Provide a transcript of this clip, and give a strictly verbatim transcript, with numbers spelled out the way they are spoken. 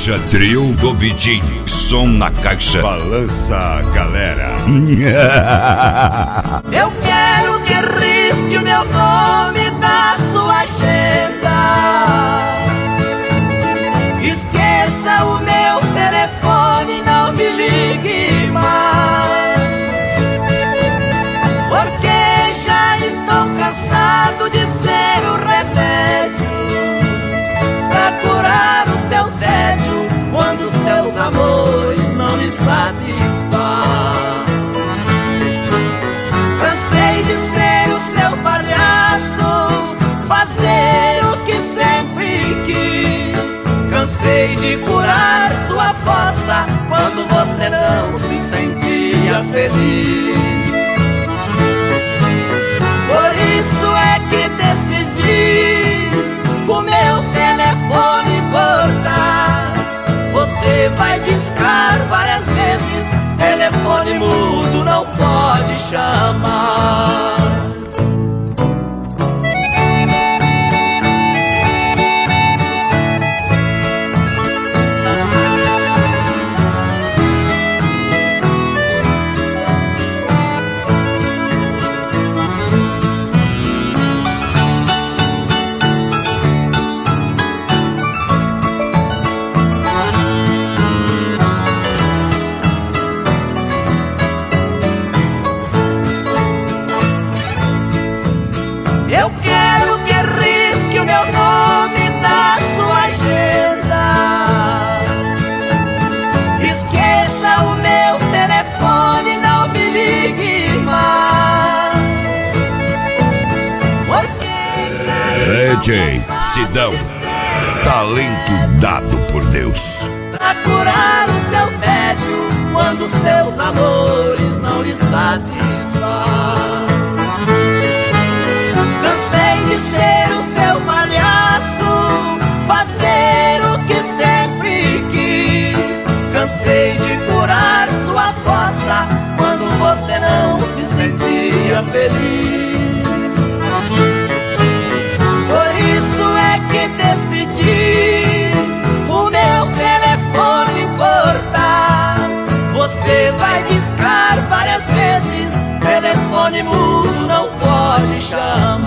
Caixa Trio do Vitinho. Som na caixa. Balança, galera. Eu quero que risque o meu nome da sua agenda. Esqueça o meu telefone, não me ligue mais, porque já estou cansado de ser o remédio pra curar o seu tédio quando seus amores não lhe satisfazem. Cansei de ser o seu palhaço, fazer o que sempre quis. Cansei de curar sua fossa quando você não se sentia feliz. Por isso é que decidi o meu telefone cortar. Você vai discar várias vezes, telefone mudo não pode chamar. Eu quero que risque o meu nome da sua agenda. Esqueça o meu telefone, não me ligue mais, porque D J Sidão, talento dado por Deus. pra curar o seu tédio quando seus amores não lhe satisfazem. Cansei de ser o seu palhaço, fazer o que sempre quis. Cansei de curar sua fossa quando você não se sentia feliz. Por isso é que decidi o meu telefone cortar. Você vai discar várias vezes, telefone mudo não pode chamar.